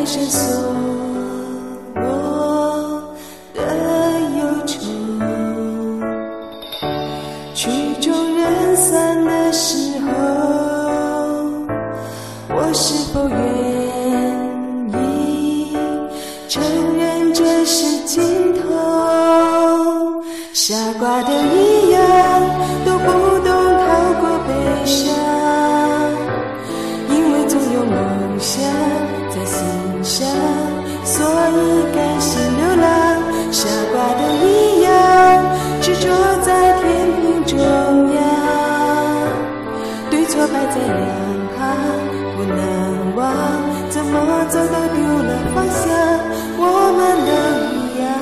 来深锁我的忧愁，曲终人散的时候，我是否愿意承认这是尽头？傻瓜都一样，都不懂逃过悲伤，因为总有梦想在心上，所以甘心流浪。傻瓜都一样，执着在天平中央，对错摆在两旁不能忘，怎么走都丢了方向，我们都一样。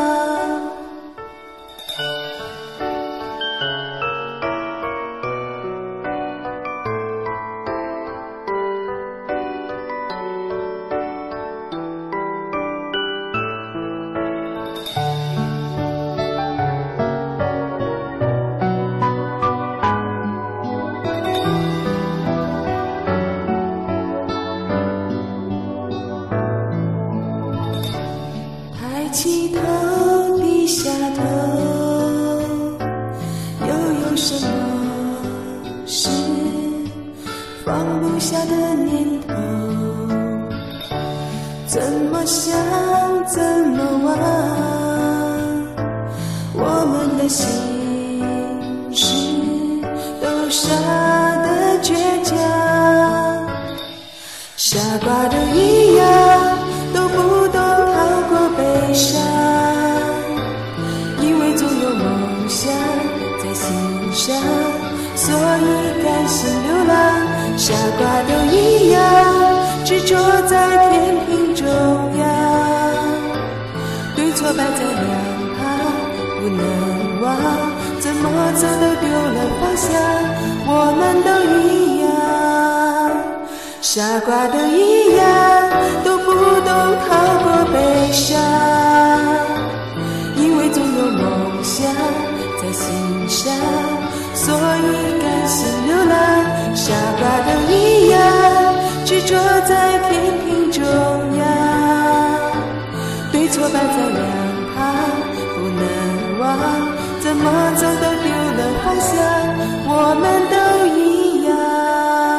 抬起头，低下头，又有什么是放不下的念头？怎么想，怎么忘，我们的心事都傻的倔强。傻瓜都一样，都不懂逃过悲伤，因为总有梦想在心上，所以甘心流浪。傻瓜都一样，执着在天平中央，对错摆在两旁不能忘，怎么走都丢了方向，我们都一样。傻瓜都一样，都不懂逃过悲伤，因为总有梦想在心上，所以甘心流浪。傻瓜都一样，执着在天平中央，对错摆在两旁不能忘，怎么走都丢了方向，我们都一样。